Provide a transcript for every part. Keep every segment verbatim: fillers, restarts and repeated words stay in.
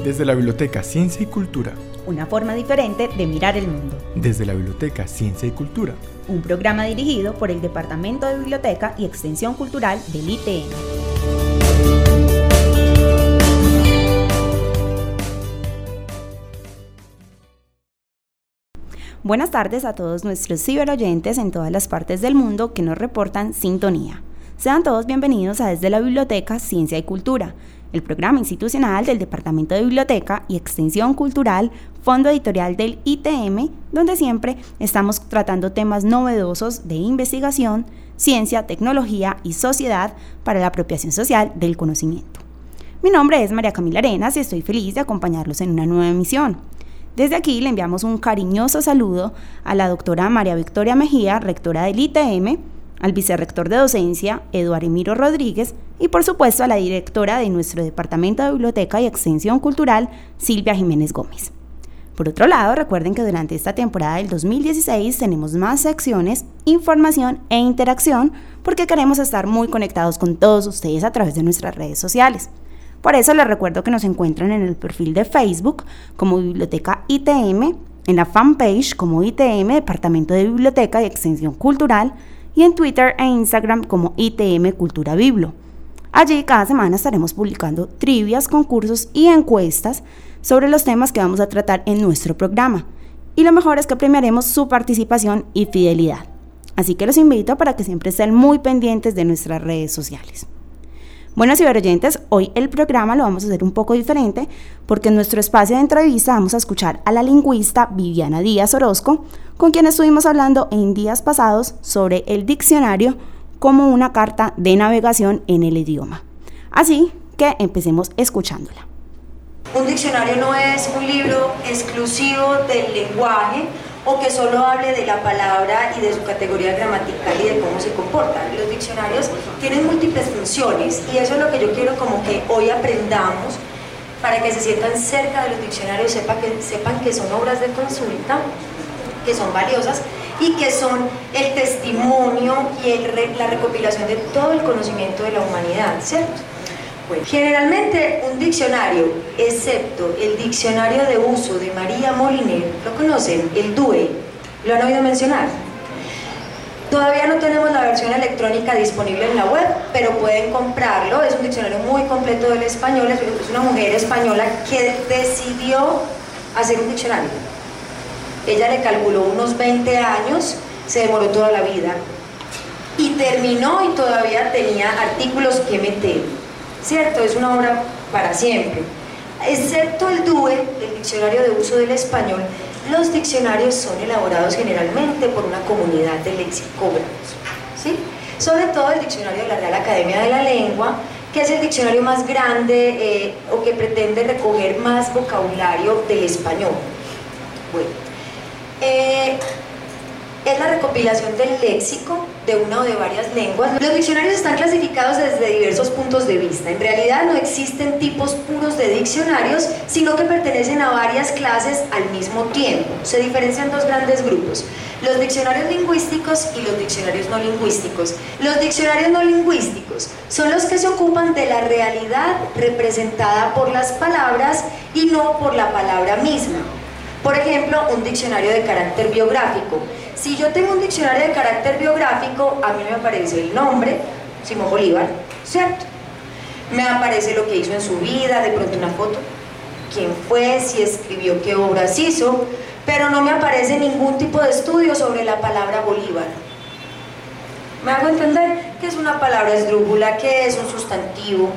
Desde la Biblioteca Ciencia y Cultura. Una forma diferente de mirar el mundo. Desde la Biblioteca Ciencia y Cultura. Un programa dirigido por el Departamento de Biblioteca y Extensión Cultural del I T M. Buenas tardes a todos nuestros ciberoyentes en todas las partes del mundo que nos reportan sintonía. Sean todos bienvenidos a Desde la Biblioteca Ciencia y Cultura, el programa institucional del Departamento de Biblioteca y Extensión Cultural, Fondo Editorial del I T M, donde siempre estamos tratando temas novedosos de investigación, ciencia, tecnología y sociedad para la apropiación social del conocimiento. Mi nombre es María Camila Arenas y estoy feliz de acompañarlos en una nueva emisión. Desde aquí le enviamos un cariñoso saludo a la doctora María Victoria Mejía, rectora del I T M, al vicerrector de docencia, Eduardo Emiro Rodríguez, y por supuesto a la directora de nuestro Departamento de Biblioteca y Extensión Cultural, Silvia Jiménez Gómez. Por otro lado, recuerden que durante esta temporada del dos mil dieciséis tenemos más secciones, información e interacción, porque queremos estar muy conectados con todos ustedes a través de nuestras redes sociales. Por eso les recuerdo que nos encuentran en el perfil de Facebook como Biblioteca I T M, en la fanpage como I T M Departamento de Biblioteca y Extensión Cultural y en Twitter e Instagram como I T M Cultura Biblo. Allí cada semana estaremos publicando trivias, concursos y encuestas sobre los temas que vamos a tratar en nuestro programa. Y lo mejor es que premiaremos su participación y fidelidad. Así que los invito para que siempre estén muy pendientes de nuestras redes sociales. Bueno, ciberoyentes, hoy el programa lo vamos a hacer un poco diferente porque en nuestro espacio de entrevista vamos a escuchar a la lingüista Viviana Díaz Orozco, con quien estuvimos hablando en días pasados sobre el diccionario como una carta de navegación en el idioma. Así que empecemos escuchándola. Un diccionario no es un libro exclusivo del lenguaje o que solo hable de la palabra y de su categoría gramatical y de cómo se comporta. Los diccionarios tienen múltiples funciones y eso es lo que yo quiero como que hoy aprendamos para que se sientan cerca de los diccionarios, sepan que, sepan que son obras de consulta, que son valiosas y que son el testimonio y el, la recopilación de todo el conocimiento de la humanidad, ¿cierto? Bueno, generalmente un diccionario, excepto el diccionario de uso de María Moliner, ¿lo conocen? El D U E, ¿lo han oído mencionar? Todavía no tenemos la versión electrónica disponible en la web, pero pueden comprarlo. Es un diccionario muy completo del español, es una mujer española que decidió hacer un diccionario. Ella le calculó unos veinte años, se demoró toda la vida y terminó y todavía tenía artículos que meter. ¿Cierto? Es una obra para siempre. Excepto el D U E, el Diccionario de Uso del Español, los diccionarios son elaborados generalmente por una comunidad de lexicógrafos, ¿sí? Sobre todo el Diccionario de la Real Academia de la Lengua, que es el diccionario más grande eh, o que pretende recoger más vocabulario del español. Bueno, eh, es la recopilación del léxico de una o de varias lenguas. Los diccionarios están clasificados desde diversos puntos de vista. En realidad no existen tipos puros de diccionarios, sino que pertenecen a varias clases al mismo tiempo. Se diferencian dos grandes grupos: los diccionarios lingüísticos y los diccionarios no lingüísticos. Los diccionarios no lingüísticos son los que se ocupan de la realidad representada por las palabras y no por la palabra misma. Por ejemplo, un diccionario de carácter biográfico. Si yo tengo un diccionario de carácter biográfico, a mí me aparece el nombre, Simón Bolívar, ¿cierto? Me aparece lo que hizo en su vida, de pronto una foto, quién fue, si escribió, qué obras hizo, pero no me aparece ningún tipo de estudio sobre la palabra Bolívar. ¿Me hago entender? ¿Qué es una palabra esdrújula? ¿Qué es un sustantivo?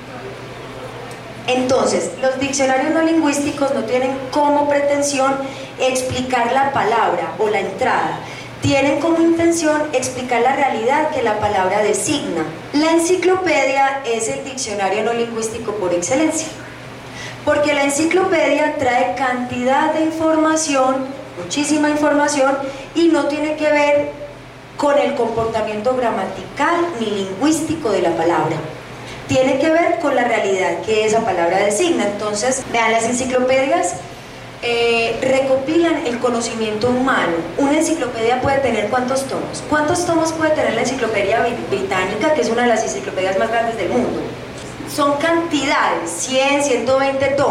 Entonces, los diccionarios no lingüísticos no tienen como pretensión explicar la palabra o la entrada, tienen como intención explicar la realidad que la palabra designa. La enciclopedia es el diccionario no lingüístico por excelencia, porque la enciclopedia trae cantidad de información, muchísima información, y no tiene que ver con el comportamiento gramatical ni lingüístico de la palabra. Tiene que ver con la realidad que esa palabra designa. Entonces, vean, las enciclopedias eh, recopilan el conocimiento humano. Una enciclopedia puede tener ¿cuántos tomos? ¿Cuántos tomos puede tener la enciclopedia británica, que es una de las enciclopedias más grandes del mundo? Son cantidades, cien, ciento veinte tomos.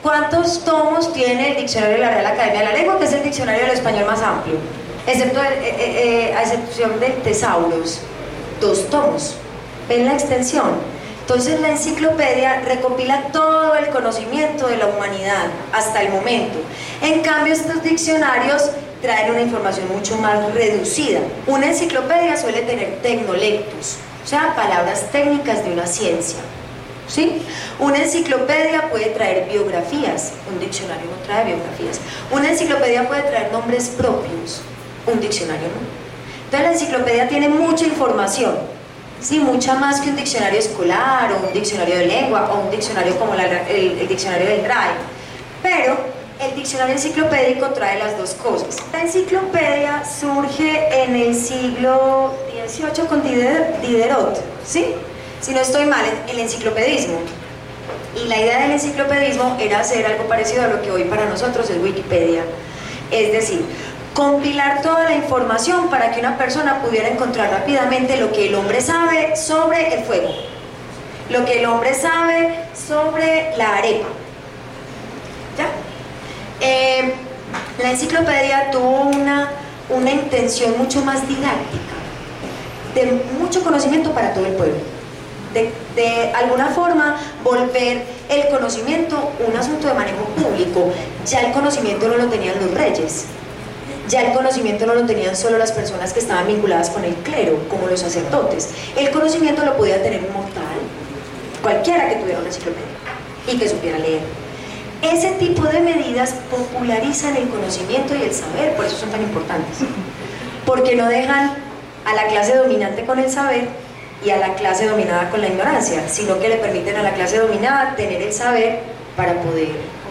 ¿Cuántos tomos tiene el diccionario de la Real Academia de la Lengua, que es el diccionario del español más amplio? Excepto, eh, eh, eh, a excepción del Tesauros, dos tomos. ¿Ven la extensión? Entonces la enciclopedia recopila todo el conocimiento de la humanidad hasta el momento. En cambio, estos diccionarios traen una información mucho más reducida. Una enciclopedia suele tener tecnolectos, o sea, palabras técnicas de una ciencia, ¿sí? Una enciclopedia puede traer biografías, un diccionario no trae biografías. Una enciclopedia puede traer nombres propios, un diccionario no. Entonces la enciclopedia tiene mucha información, sí, mucha más que un diccionario escolar o un diccionario de lengua o un diccionario como la, el, el diccionario del Drive. Pero el diccionario enciclopédico trae las dos cosas. La enciclopedia surge en el siglo dieciocho con Diderot, ¿sí? Si no estoy mal, el enciclopedismo. Y la idea del enciclopedismo era hacer algo parecido a lo que hoy para nosotros es Wikipedia. Es decir, compilar toda la información para que una persona pudiera encontrar rápidamente lo que el hombre sabe sobre el fuego, lo que el hombre sabe sobre la arepa. ¿Ya? Eh, la enciclopedia tuvo una, una intención mucho más didáctica, de mucho conocimiento para todo el pueblo, de, de alguna forma volver el conocimiento un asunto de manejo público. Ya el conocimiento no lo tenían los reyes, ya el conocimiento no lo tenían solo las personas que estaban vinculadas con el clero, como los sacerdotes. El conocimiento lo podía tener un mortal, cualquiera que tuviera una enciclopedia y que supiera leer. Ese tipo de medidas popularizan el conocimiento y el saber, por eso son tan importantes, porque no dejan a la clase dominante con el saber y a la clase dominada con la ignorancia, sino que le permiten a la clase dominada tener el saber para poder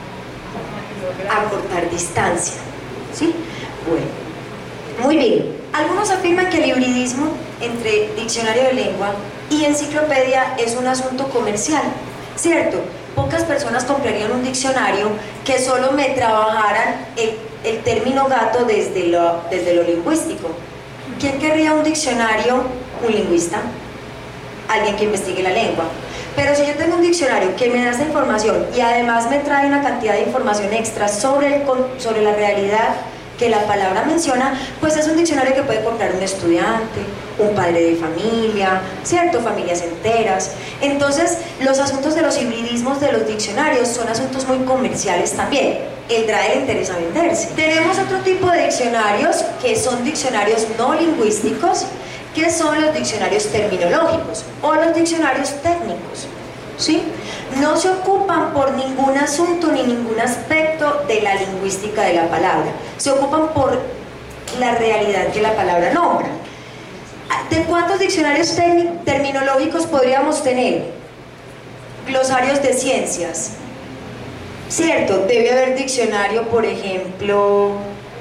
acortar distancia, ¿sí? Bueno, muy bien. Algunos afirman que el hibridismo entre diccionario de lengua y enciclopedia es un asunto comercial, ¿cierto? Pocas personas comprarían un diccionario que solo me trabajaran el, el término gato desde lo, desde lo lingüístico. ¿Quién querría un diccionario? Un lingüista, alguien que investigue la lengua. Pero si yo tengo un diccionario que me da esa información y además me trae una cantidad de información extra sobre, el, sobre la realidad que la palabra menciona, pues es un diccionario que puede comprar un estudiante, un padre de familia, ¿cierto? Familias enteras. Entonces, los asuntos de los hibridismos de los diccionarios son asuntos muy comerciales también. El D R A E le interesa venderse. Tenemos otro tipo de diccionarios que son diccionarios no lingüísticos, que son los diccionarios terminológicos o los diccionarios técnicos, ¿sí? No se ocupan por ningún asunto ni ningún aspecto de la lingüística de la palabra, se ocupan por la realidad que la palabra nombra. ¿De cuántos diccionarios terminológicos podríamos tener? Glosarios de ciencias, ¿cierto? Debe haber diccionario, por ejemplo,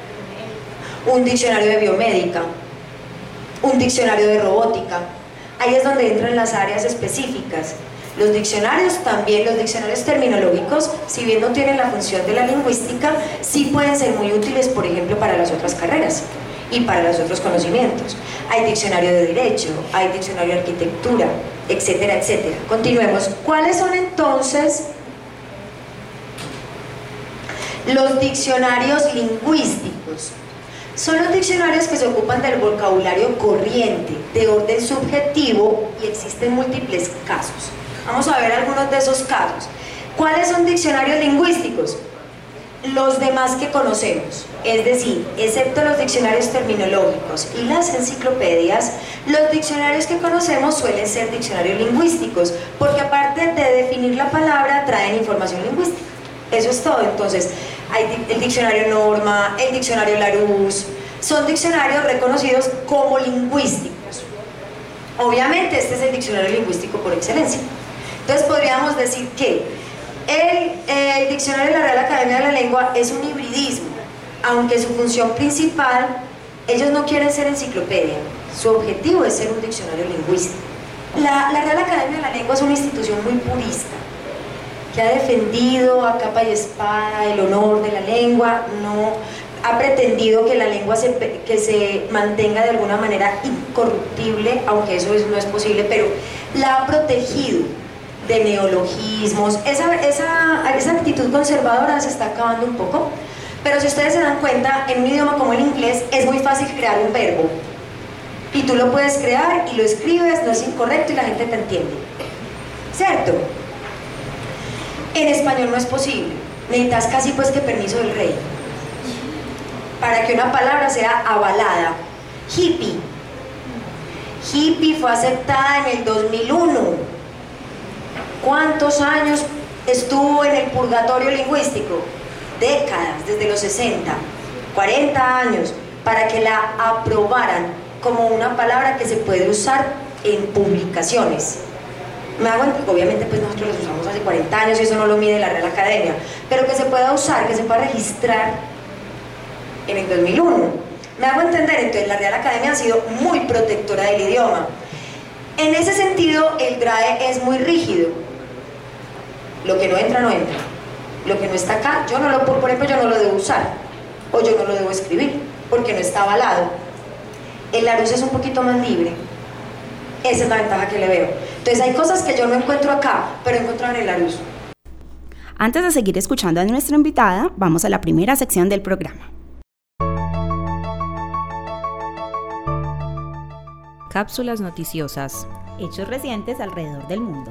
un diccionario de biomédica, un diccionario de robótica. Ahí es donde entran las áreas específicas. Los diccionarios también, los diccionarios terminológicos, si bien no tienen la función de la lingüística, sí pueden ser muy útiles, por ejemplo, para las otras carreras y para los otros conocimientos. Hay diccionario de derecho, hay diccionario de arquitectura, etcétera, etcétera. Continuemos. ¿Cuáles son entonces los diccionarios lingüísticos? Son los diccionarios que se ocupan del vocabulario corriente, de orden subjetivo, y existen múltiples casos. Vamos a ver algunos de esos casos. ¿Cuáles son diccionarios lingüísticos? Los demás que conocemos, es decir, excepto los diccionarios terminológicos y las enciclopedias, los diccionarios que conocemos suelen ser diccionarios lingüísticos, porque aparte de definir la palabra, traen información lingüística. Eso es todo. Entonces, hay el diccionario Norma, el diccionario Larousse, son diccionarios reconocidos como lingüísticos. Obviamente este es el diccionario lingüístico por excelencia. Entonces podríamos decir que el, el diccionario de la Real Academia de la Lengua es un hibridismo, aunque su función principal, ellos no quieren ser enciclopedia, su objetivo es ser un diccionario lingüístico. La, la Real Academia de la Lengua es una institución muy purista, que ha defendido a capa y espada el honor de la lengua, no ha pretendido que la lengua se, que se mantenga de alguna manera incorruptible, aunque eso es, no es posible, pero la ha protegido, de neologismos. Esa, esa, esa actitud conservadora se está acabando un poco, pero si ustedes se dan cuenta, en un idioma como el inglés es muy fácil crear un verbo y tú lo puedes crear y lo escribes, no es incorrecto y la gente te entiende, ¿cierto? En español no es posible, necesitas casi pues que permiso del rey para que una palabra sea avalada. Hippie hippie fue aceptada en el dos mil uno. ¿Cuántos años estuvo en el purgatorio lingüístico? Décadas, desde los sesenta, cuarenta años, para que la aprobaran como una palabra que se puede usar en publicaciones. Me hago, obviamente pues nosotros los usamos hace cuarenta años y eso no lo mide la Real Academia, pero que se pueda usar, que se pueda registrar en el dos mil uno. Me hago entender, entonces la Real Academia ha sido muy protectora del idioma. En ese sentido, el D R A E es muy rígido. Lo que no entra, no entra. Lo que no está acá, yo no lo, por ejemplo, yo no lo debo usar, o yo no lo debo escribir, porque no está avalado. El Larousse es un poquito más libre. Esa es la ventaja que le veo. Entonces hay cosas que yo no encuentro acá, pero encuentro en el Larousse. Antes de seguir escuchando a nuestra invitada, vamos a la primera sección del programa. Cápsulas noticiosas. Hechos recientes alrededor del mundo.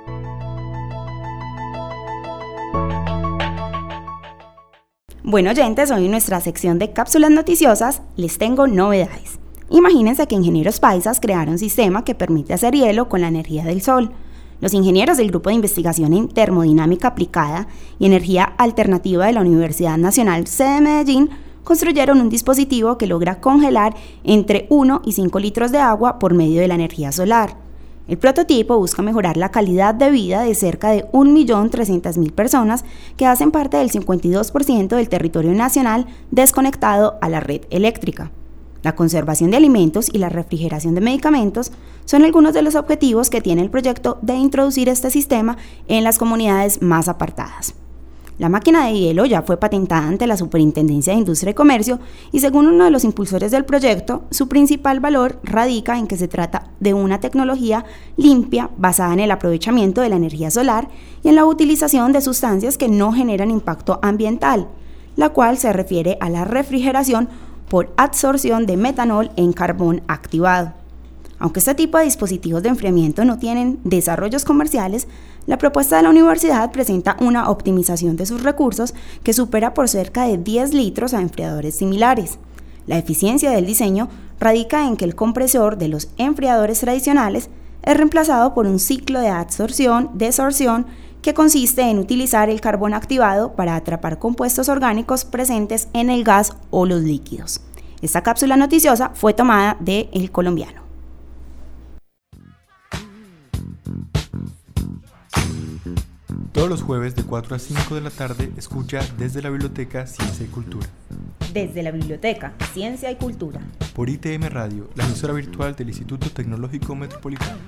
Bueno, oyentes, hoy en nuestra sección de cápsulas noticiosas les tengo novedades. Imagínense que ingenieros paisas crearon un sistema que permite hacer hielo con la energía del sol. Los ingenieros del Grupo de Investigación en Termodinámica Aplicada y Energía Alternativa de la Universidad Nacional sede de Medellín construyeron un dispositivo que logra congelar entre uno y cinco litros de agua por medio de la energía solar. El prototipo busca mejorar la calidad de vida de cerca de un millón trescientas mil personas que hacen parte del cincuenta y dos por ciento del territorio nacional desconectado a la red eléctrica. La conservación de alimentos y la refrigeración de medicamentos son algunos de los objetivos que tiene el proyecto de introducir este sistema en las comunidades más apartadas. La máquina de hielo ya fue patentada ante la Superintendencia de Industria y Comercio y según uno de los impulsores del proyecto, su principal valor radica en que se trata de una tecnología limpia basada en el aprovechamiento de la energía solar y en la utilización de sustancias que no generan impacto ambiental, la cual se refiere a la refrigeración por absorción de metanol en carbón activado. Aunque este tipo de dispositivos de enfriamiento no tienen desarrollos comerciales, la propuesta de la universidad presenta una optimización de sus recursos que supera por cerca de diez litros a enfriadores similares. La eficiencia del diseño radica en que el compresor de los enfriadores tradicionales es reemplazado por un ciclo de adsorción-desorción que consiste en utilizar el carbón activado para atrapar compuestos orgánicos presentes en el gas o los líquidos. Esta cápsula noticiosa fue tomada de El Colombiano. Todos los jueves de cuatro a cinco de la tarde escucha Desde la Biblioteca Ciencia y Cultura. Desde la Biblioteca Ciencia y Cultura. Por I T M Radio, la emisora virtual del Instituto Tecnológico Metropolitano.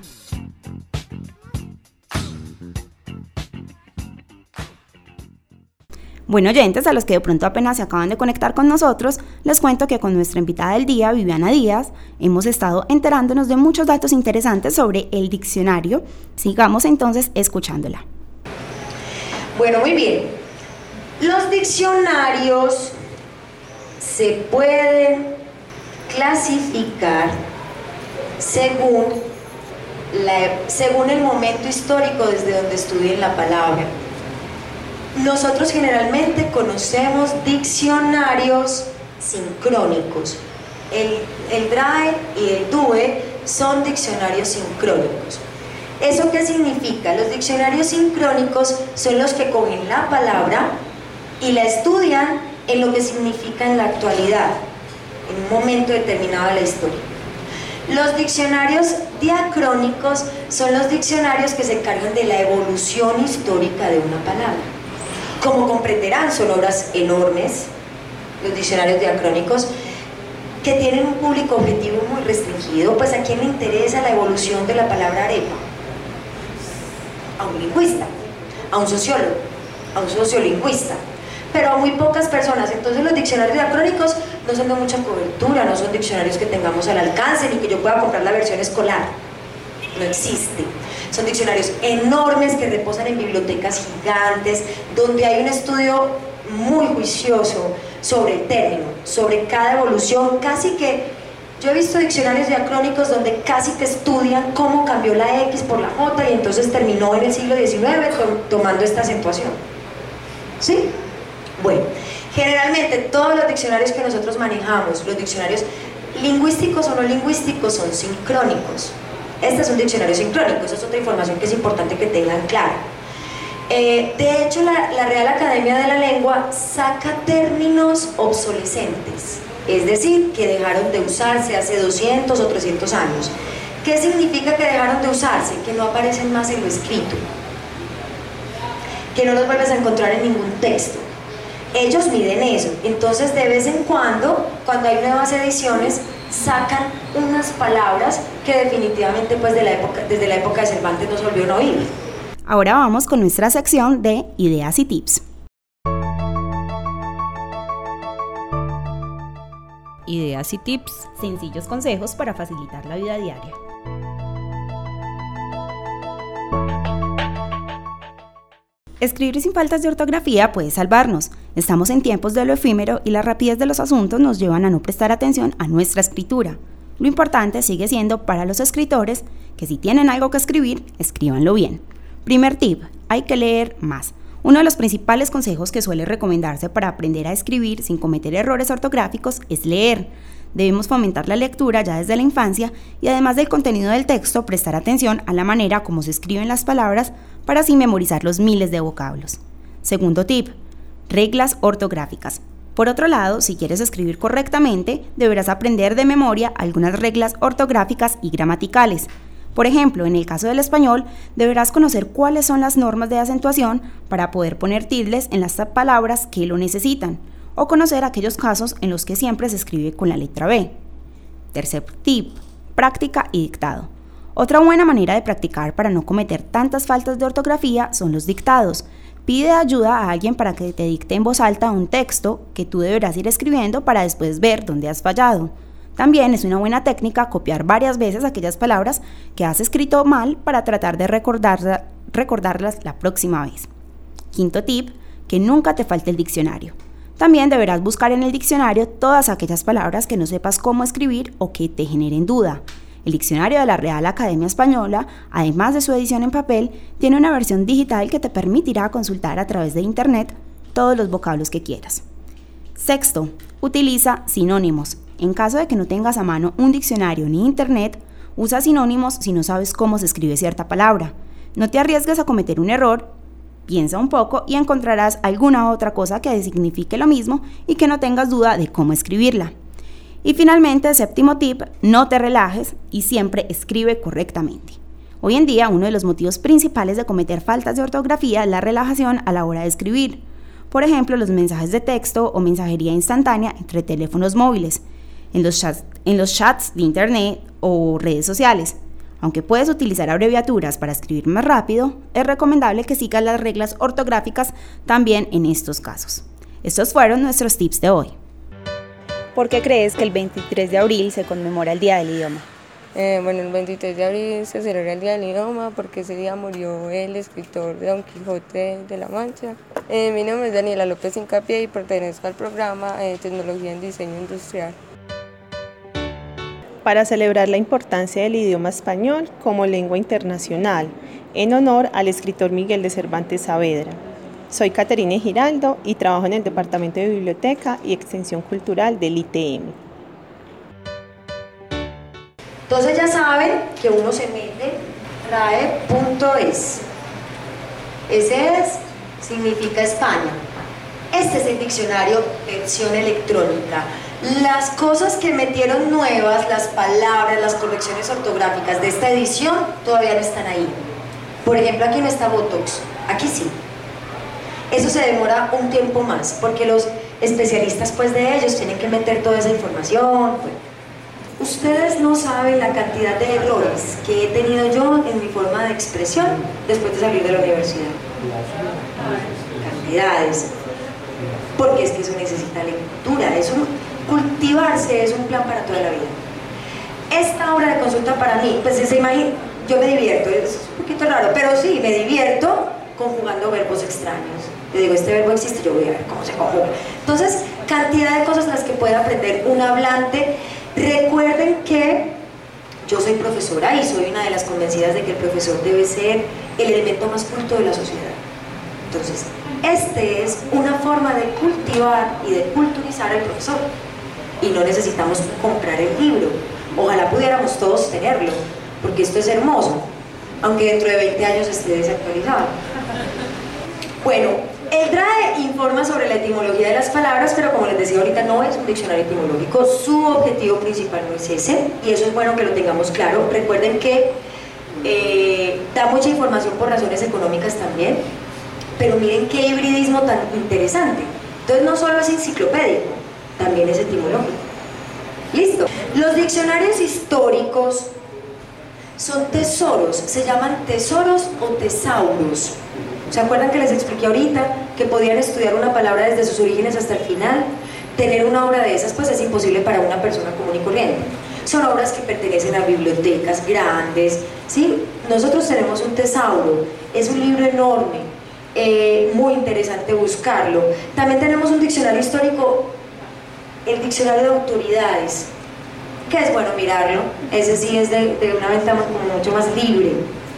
Bueno, oyentes, a los que de pronto apenas se acaban de conectar con nosotros, les cuento que con nuestra invitada del día, Viviana Díaz, hemos estado enterándonos de muchos datos interesantes sobre el diccionario. Sigamos entonces escuchándola. Bueno, muy bien. Los diccionarios se pueden clasificar según, la, según el momento histórico desde donde estudien la palabra. Nosotros generalmente conocemos diccionarios sincrónicos. El, el D R A E y el D U E son diccionarios sincrónicos. ¿Eso qué significa? Los diccionarios sincrónicos son los que cogen la palabra y la estudian en lo que significa en la actualidad, en un momento determinado de la historia. Los diccionarios diacrónicos son los diccionarios que se encargan de la evolución histórica de una palabra. Como comprenderán, son obras enormes, los diccionarios diacrónicos, que tienen un público objetivo muy restringido. Pues a quién le interesa la evolución de la palabra arepa, a un lingüista, a un sociólogo, a un sociolingüista, pero a muy pocas personas. Entonces los diccionarios diacrónicos no son de mucha cobertura, no son diccionarios que tengamos al alcance ni que yo pueda comprar la versión escolar. no existe. Son diccionarios enormes que reposan en bibliotecas gigantes, donde hay un estudio muy juicioso sobre el término, sobre cada evolución, casi que, yo he visto diccionarios diacrónicos donde casi te estudian cómo cambió la X por la J y entonces terminó en el siglo diecinueve tomando esta acentuación. ¿Sí? Bueno, generalmente todos los diccionarios que nosotros manejamos, los diccionarios lingüísticos o no lingüísticos, son sincrónicos. Este es un diccionario sincrónico, esa es otra información que es importante que tengan clara. Eh, de hecho, la, la Real Academia de la Lengua saca términos obsolescentes, es decir, que dejaron de usarse hace doscientos o trescientos años. ¿Qué significa que dejaron de usarse? Que no aparecen más en lo escrito, que no los vuelves a encontrar en ningún texto. Ellos miden eso, entonces de vez en cuando, cuando hay nuevas ediciones, sacan unas palabras que definitivamente pues de la época, desde la época de Cervantes no se volvieron a oír. Ahora vamos con nuestra sección de ideas y tips. Ideas y tips. Sencillos consejos para facilitar la vida diaria. Escribir sin faltas de ortografía puede salvarnos. Estamos en tiempos de lo efímero y la rapidez de los asuntos nos llevan a no prestar atención a nuestra escritura. Lo importante sigue siendo para los escritores que si tienen algo que escribir, escríbanlo bien. Primer tip, hay que leer más. Uno de los principales consejos que suele recomendarse para aprender a escribir sin cometer errores ortográficos es leer. Debemos fomentar la lectura ya desde la infancia y además del contenido del texto, prestar atención a la manera como se escriben las palabras para así memorizar los miles de vocablos. Segundo tip, reglas ortográficas. Por otro lado, si quieres escribir correctamente, deberás aprender de memoria algunas reglas ortográficas y gramaticales. Por ejemplo, en el caso del español, deberás conocer cuáles son las normas de acentuación para poder poner tildes en las palabras que lo necesitan, o conocer aquellos casos en los que siempre se escribe con la letra B. Tercer tip, práctica y dictado. Otra buena manera de practicar para no cometer tantas faltas de ortografía son los dictados. Pide ayuda a alguien para que te dicte en voz alta un texto que tú deberás ir escribiendo para después ver dónde has fallado. También es una buena técnica copiar varias veces aquellas palabras que has escrito mal para tratar de recordar, recordarlas la próxima vez. Quinto tip, que nunca te falte el diccionario. También deberás buscar en el diccionario todas aquellas palabras que no sepas cómo escribir o que te generen duda. El diccionario de la Real Academia Española, además de su edición en papel, tiene una versión digital que te permitirá consultar a través de internet todos los vocablos que quieras. Sexto, utiliza sinónimos. En caso de que no tengas a mano un diccionario ni internet, usa sinónimos si no sabes cómo se escribe cierta palabra. No te arriesgues a cometer un error, piensa un poco y encontrarás alguna otra cosa que signifique lo mismo y que no tengas duda de cómo escribirla. Y finalmente, séptimo tip, no te relajes y siempre escribe correctamente. Hoy en día, uno de los motivos principales de cometer faltas de ortografía es la relajación a la hora de escribir. Por ejemplo, los mensajes de texto o mensajería instantánea entre teléfonos móviles, en los chats, en los chats de internet o redes sociales. Aunque puedes utilizar abreviaturas para escribir más rápido, es recomendable que sigas las reglas ortográficas también en estos casos. Estos fueron nuestros tips de hoy. ¿Por qué crees que el veintitrés de abril se conmemora el Día del Idioma? Eh, bueno, el veintitrés de abril se celebra el Día del Idioma porque ese día murió el escritor de Don Quijote de la Mancha. Eh, mi nombre es Daniela López Hincapié y pertenezco al programa eh, Tecnología en Diseño Industrial. Para celebrar la importancia del idioma español como lengua internacional, en honor al escritor Miguel de Cervantes Saavedra. Soy Caterine Giraldo y trabajo en el Departamento de Biblioteca y Extensión Cultural del I T M. Entonces ya saben que uno se mete R A E punto es. Ese es, significa España. Este es el diccionario versión electrónica. Las cosas que metieron nuevas, las palabras, las correcciones ortográficas de esta edición todavía no están ahí. Por ejemplo, aquí no está Botox, aquí sí. Eso se demora un tiempo más, porque los especialistas pues de ellos tienen que meter toda esa información. Bueno, ustedes no saben la cantidad de errores que he tenido yo en mi forma de expresión después de salir de la universidad. Cantidades. Porque es que eso necesita lectura, eso, cultivarse es un plan para toda la vida. Esta obra de consulta para mí, pues se imagina, yo me divierto, es un poquito raro, pero sí, me divierto conjugando verbos extraños. Le digo, este verbo existe, yo voy a ver cómo se conjuga. Entonces, cantidad de cosas las que puede aprender un hablante. Recuerden que yo soy profesora y soy una de las convencidas de que el profesor debe ser el elemento más culto de la sociedad. Entonces, este es una forma de cultivar y de culturizar al profesor. Y no necesitamos comprar el libro. Ojalá pudiéramos todos tenerlo, porque esto es hermoso, aunque dentro de veinte años esté desactualizado. Bueno, el D R A E informa sobre la etimología de las palabras, pero como les decía ahorita, no es un diccionario etimológico. Su objetivo principal no es ese, y eso es bueno que lo tengamos claro. Recuerden que eh, da mucha información por razones económicas también, pero miren qué hibridismo tan interesante. Entonces no solo es enciclopédico, también es etimológico. ¿Listo? Los diccionarios históricos son tesoros, se llaman tesoros o tesauros. ¿Se acuerdan que les expliqué ahorita que podían estudiar una palabra desde sus orígenes hasta el final? Tener una obra de esas pues es imposible para una persona común y corriente. Son obras que pertenecen a bibliotecas grandes, ¿sí? Nosotros tenemos un tesauro, es un libro enorme, eh, muy interesante buscarlo. También tenemos un diccionario histórico, el diccionario de autoridades, que es bueno mirarlo, ese sí es de, de una venta como mucho más libre.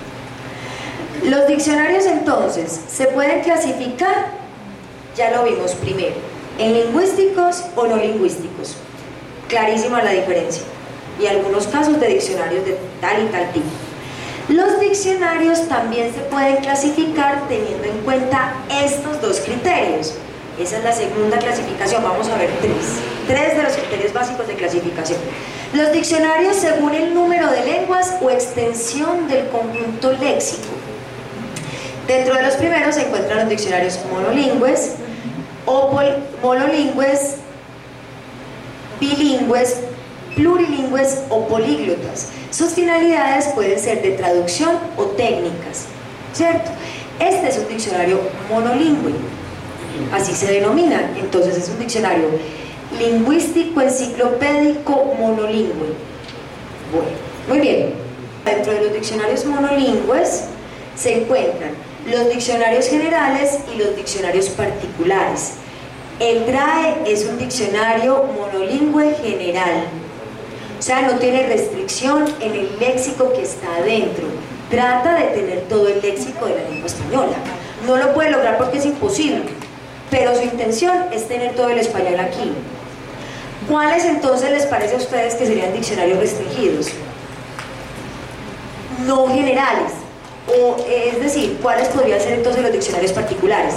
Los diccionarios entonces se pueden clasificar, ya lo vimos primero, en lingüísticos o no lingüísticos, clarísima la diferencia, y algunos casos de diccionarios de tal y tal tipo. Los diccionarios también se pueden clasificar teniendo en cuenta estos dos criterios. Esa es la segunda clasificación, vamos a ver tres, tres de los criterios básicos de clasificación. Los diccionarios según el número de lenguas o extensión del conjunto léxico. Dentro de los primeros se encuentran los diccionarios monolingües, o monolingües, bilingües, plurilingües o políglotas. Sus finalidades pueden ser de traducción o técnicas, ¿cierto? Este es un diccionario monolingüe, así se denomina. Entonces es un diccionario lingüístico enciclopédico monolingüe. Bueno, muy bien. Dentro de los diccionarios monolingües se encuentran los diccionarios generales y los diccionarios particulares. El D R A E es un diccionario monolingüe general, o sea, no tiene restricción en el léxico que está adentro. Trata de tener todo el léxico de la lengua española. No lo puede lograr porque es imposible, pero su intención es tener todo el español aquí. ¿Cuáles entonces les parece a ustedes que serían diccionarios restringidos? No generales. O, es decir, ¿cuáles podrían ser entonces los diccionarios particulares?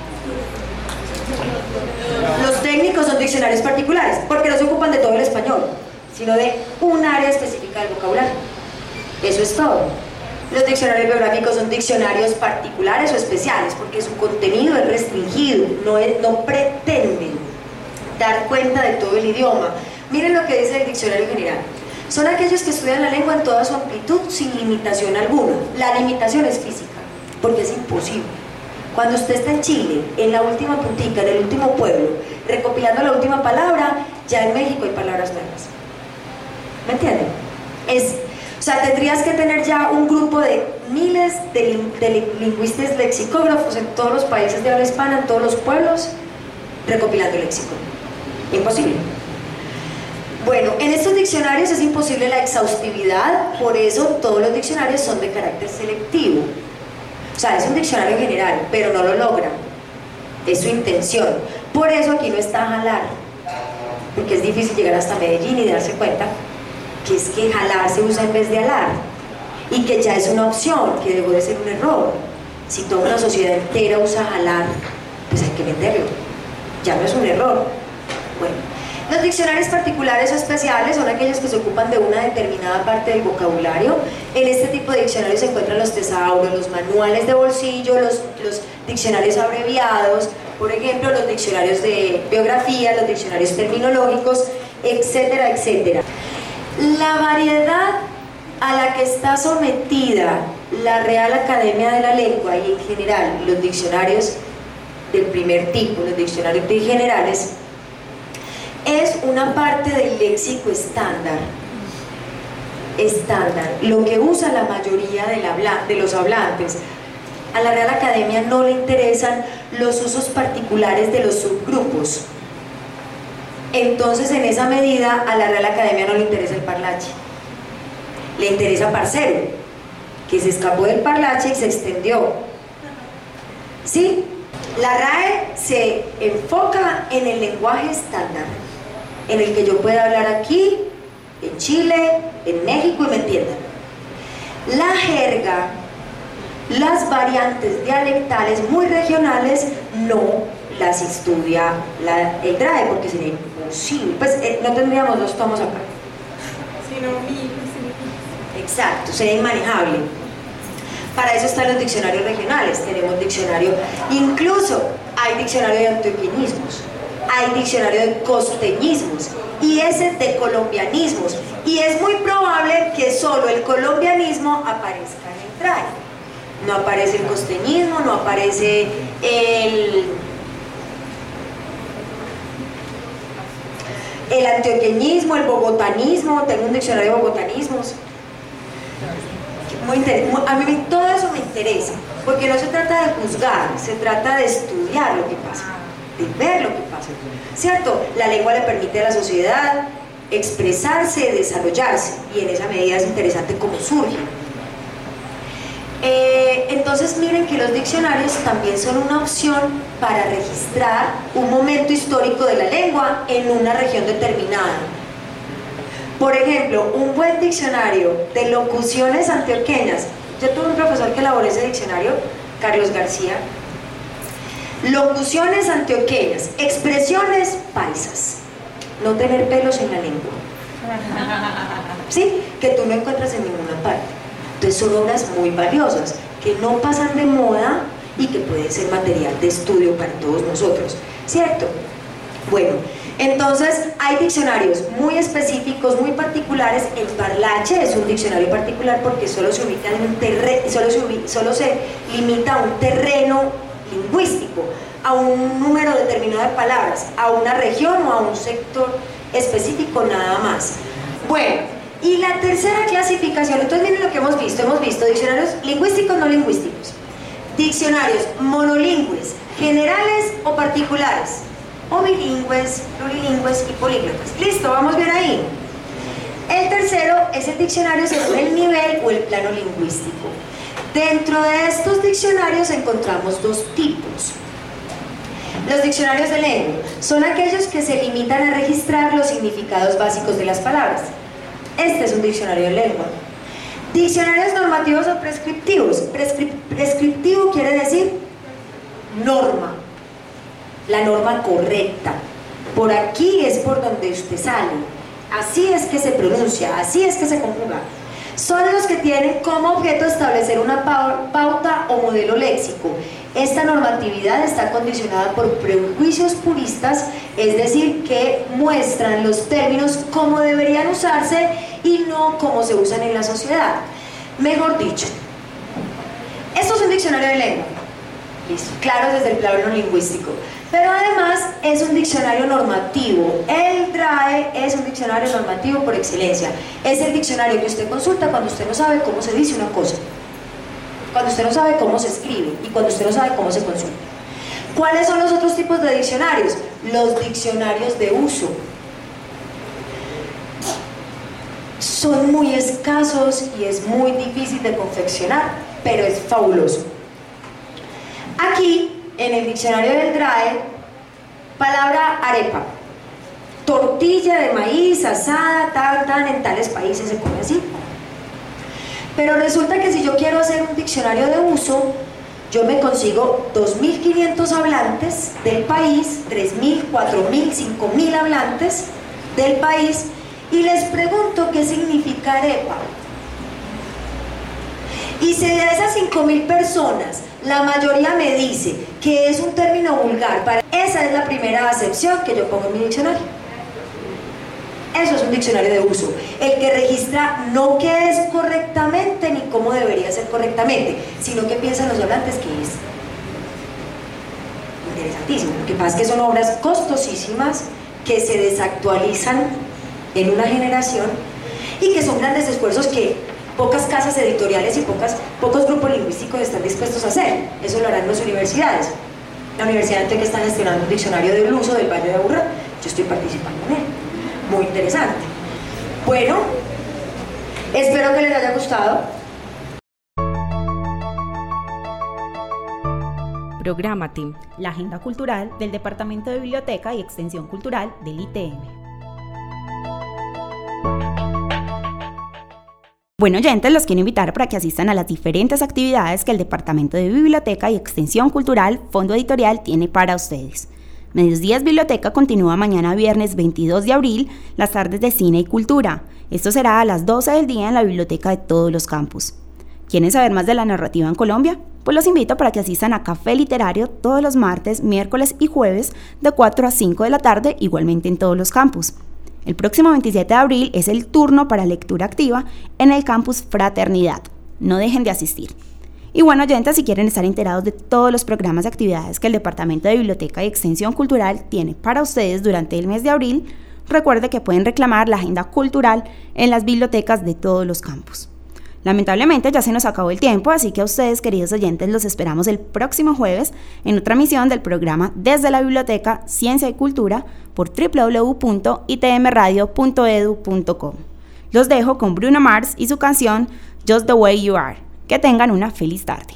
Los técnicos son diccionarios particulares, porque no se ocupan de todo el español, sino de un área específica del vocabulario. Eso es todo. Los diccionarios biográficos son diccionarios particulares o especiales, porque su contenido es restringido, no, es, no pretenden dar cuenta de todo el idioma. Miren lo que dice el diccionario general. Son aquellos que estudian la lengua en toda su amplitud sin limitación alguna. La limitación es física, porque es imposible. Cuando usted está en Chile, en la última puntica, en el último pueblo, recopilando la última palabra, ya en México hay palabras nuevas. ¿Me entienden? Es, o sea, tendrías que tener ya un grupo de miles de, de lingüistas lexicógrafos en todos los países de habla hispana, en todos los pueblos, recopilando el léxico. Imposible. Bueno, en estos diccionarios es imposible la exhaustividad, por eso todos los diccionarios son de carácter selectivo. O sea, es un diccionario general, pero no lo logra. Es su intención. Por eso aquí no está jalar, porque es difícil llegar hasta Medellín y darse cuenta que es que jalar se usa en vez de alar, y que ya es una opción, que dejó de ser un error. Si toda una sociedad entera usa jalar, pues hay que venderlo. Ya no es un error. Bueno. Los diccionarios particulares o especiales son aquellos que se ocupan de una determinada parte del vocabulario. En este tipo de diccionarios se encuentran los tesauros, los manuales de bolsillo, los, los diccionarios abreviados, por ejemplo, los diccionarios de biografía, los diccionarios terminológicos, etcétera, etcétera. La variedad a la que está sometida la Real Academia de la Lengua y en general los diccionarios del primer tipo, los diccionarios generales, es una parte del léxico estándar. estándar, lo que usa la mayoría del habla, de los hablantes. A la Real Academia no le interesan los usos particulares de los subgrupos. Entonces, en esa medida, a la Real Academia no le interesa el parlache. Le interesa parcero, que se escapó del parlache y se extendió. ¿Sí? La R A E se enfoca en el lenguaje estándar, en el que yo pueda hablar aquí, en Chile, en México y me entiendan. La jerga, las variantes dialectales muy regionales no las estudia la, el D R A E, porque sería imposible, pues eh, no tendríamos dos tomos acá. Sino mil, exacto, sería inmanejable. Para eso están los diccionarios regionales, tenemos diccionario, incluso hay diccionario de antioqueñismos, hay diccionario de costeñismos y ese de colombianismos, y es muy probable que solo el colombianismo aparezca en el D R A E. No aparece el costeñismo, no aparece el, el antioqueñismo, el bogotanismo, tengo un diccionario de bogotanismos. Muy muy, a mí todo eso me interesa, porque no se trata de juzgar, se trata de estudiar lo que pasa, de ver lo que pasa, ¿cierto? La lengua le permite a la sociedad expresarse, desarrollarse, y en esa medida es interesante cómo surge. Eh, entonces miren que los diccionarios también son una opción para registrar un momento histórico de la lengua en una región determinada. Por ejemplo, un buen diccionario de locuciones antioqueñas. Yo tuve un profesor que elaboró ese diccionario, Carlos García. Locuciones antioqueñas, expresiones paisas, no tener pelos en la lengua, ¿sí? Que tú no encuentras en ninguna parte. Entonces son obras muy valiosas, que no pasan de moda y que pueden ser material de estudio para todos nosotros, ¿cierto? Bueno, entonces hay diccionarios muy específicos, muy particulares. El parlache es un diccionario particular porque solo se ubica en un terreno, solo se, ubica, solo se limita a un terreno lingüístico, a un número determinado de palabras, a una región o a un sector específico, nada más. Bueno, y la tercera clasificación, entonces miren lo que hemos visto, hemos visto diccionarios lingüísticos, no lingüísticos, diccionarios monolingües, generales o particulares, o bilingües, plurilingües y políglotas. Listo, vamos bien ahí. El tercero es el diccionario según el nivel o el plano lingüístico. Dentro de estos diccionarios encontramos dos tipos. Los diccionarios de lengua son aquellos que se limitan a registrar los significados básicos de las palabras. Este es un diccionario de lengua. Diccionarios normativos o prescriptivos. Prescrip- prescriptivo quiere decir norma, la norma correcta. Por aquí es por donde usted sale, así es que se pronuncia, así es que se conjuga. Son los que tienen como objeto establecer una pauta o modelo léxico. Esta normatividad está condicionada por prejuicios puristas, es decir, que muestran los términos como deberían usarse y no como se usan en la sociedad. Mejor dicho, esto es un diccionario de lengua, listo, claro, desde el plano lingüístico, pero además es un diccionario normativo. El D R A E es un diccionario normativo por excelencia. Es el diccionario que usted consulta cuando usted no sabe cómo se dice una cosa, cuando usted no sabe cómo se escribe y cuando usted no sabe cómo se consulta. ¿Cuáles son los otros tipos de diccionarios? Los diccionarios de uso. Son muy escasos y es muy difícil de confeccionar, pero es fabuloso. Aquí, en el diccionario del D R A E, palabra arepa, tortilla de maíz, asada, tan, tan, en tales países se pone así. Pero resulta que si yo quiero hacer un diccionario de uso, yo me consigo dos mil quinientos hablantes del país, tres mil, cuatro mil, cinco mil hablantes del país, y les pregunto qué significa arepa. Y si de esas cinco mil personas, la mayoría me dice que es un término vulgar, para... esa es la primera acepción que yo pongo en mi diccionario. Eso es un diccionario de uso, el que registra no qué es correctamente ni cómo debería ser correctamente, sino qué piensan los hablantes que es. Interesantísimo. Lo que pasa es que son obras costosísimas que se desactualizan en una generación y que son grandes esfuerzos que pocas casas editoriales y pocas, pocos grupos lingüísticos están dispuestos a hacer. Eso lo harán las universidades. La Universidad de Antioquia está gestionando un diccionario del uso del Valle de Aburrá. Yo estoy participando en él. Muy interesante. Bueno, espero que les haya gustado. Prográmate. La agenda cultural del Departamento de Biblioteca y Extensión Cultural del I T M. Bueno, oyentes, los quiero invitar para que asistan a las diferentes actividades que el Departamento de Biblioteca y Extensión Cultural Fondo Editorial tiene para ustedes. Medios Días Biblioteca continúa mañana viernes veintidós de abril, las tardes de cine y cultura. Esto será a las doce del día en la biblioteca de todos los campus. ¿Quieren saber más de la narrativa en Colombia? Pues los invito para que asistan a Café Literario todos los martes, miércoles y jueves de cuatro a cinco de la tarde, igualmente en todos los campus. El próximo veintisiete de abril es el turno para lectura activa en el campus Fraternidad. No dejen de asistir. Y bueno, oyentes, si quieren estar enterados de todos los programas y actividades que el Departamento de Biblioteca y Extensión Cultural tiene para ustedes durante el mes de abril, recuerde que pueden reclamar la agenda cultural en las bibliotecas de todos los campus. Lamentablemente ya se nos acabó el tiempo, así que a ustedes, queridos oyentes, los esperamos el próximo jueves en otra emisión del programa Desde la Biblioteca, Ciencia y Cultura por doble u doble u doble u punto i t m radio punto e d u punto com. Los dejo con Bruno Mars y su canción Just the Way You Are. Que tengan una feliz tarde.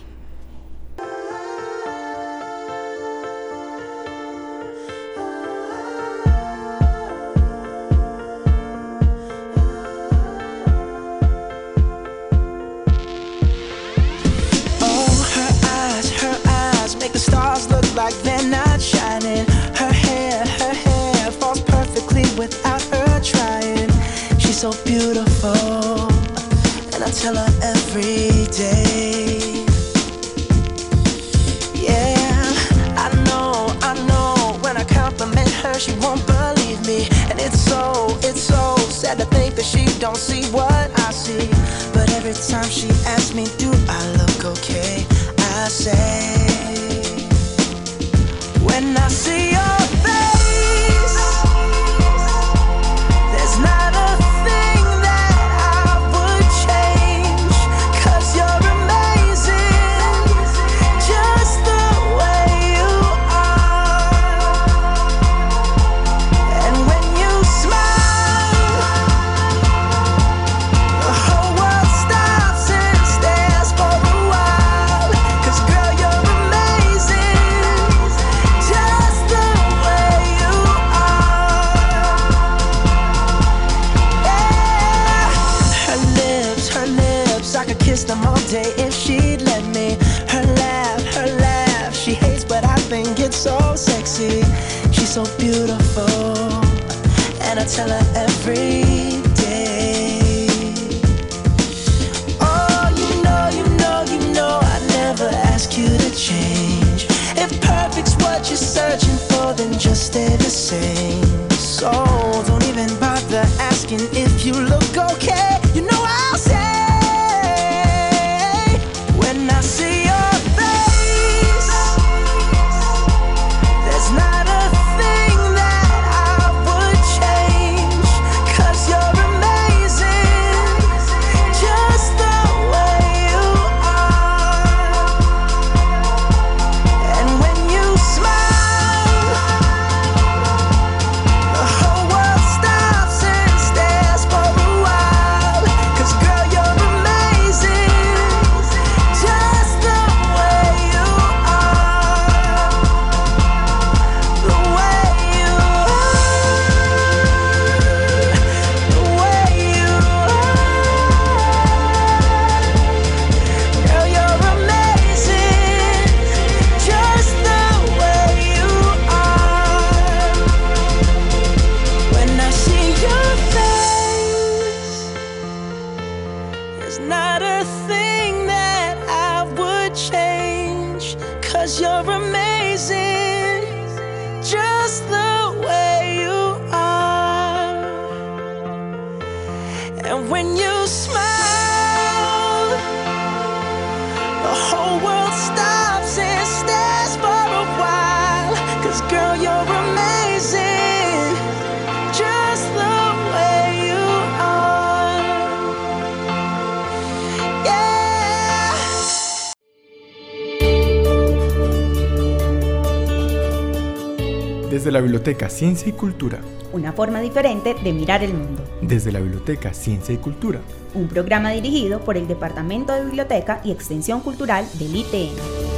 Like they're not shining. Her hair, her hair falls perfectly without her trying. She's so beautiful, and I tell her every day. Yeah, I know, I know. When I compliment her, she won't believe me, and it's so, it's so sad to think that she don't see what I see. But every time she asks me, do I look okay? I say, when I see your face, there's not a thing that I would change, 'cause you're amazing, just the way you are. And when you smile, the whole world stops and stares for a while, 'cause girl, you're amazing, just the way you are. Yeah. Her lips, her lips, I could kiss them all day if she'd let me. Her laugh, her laugh, she hates but I think it's so sexy. She's so beautiful, and I tell her every day. Oh, you know, you know, you know I never ask you to change. If perfect's what you're searching for, then just stay the same. So don't even bother asking if you look okay. You know I'll say, when I see your face, there's not a thing that I would change, 'cause you're amazing, just the way you are. And when you smile, the whole world stops and stares for a while, 'cause girl, you're amazing, just the way you are. The way you are, the way you are. Girl, you're amazing, just the way you are. When I see your face, there's not a thing that I would change, 'cause you're amazing, just the way you are. And when you smile, the whole world stops and stares for a while, 'cause girl, you're amazing, just the way you are. Desde la Biblioteca Ciencia y Cultura. Una forma diferente de mirar el mundo. Desde la Biblioteca Ciencia y Cultura. Un programa dirigido por el Departamento de Biblioteca y Extensión Cultural del I T N.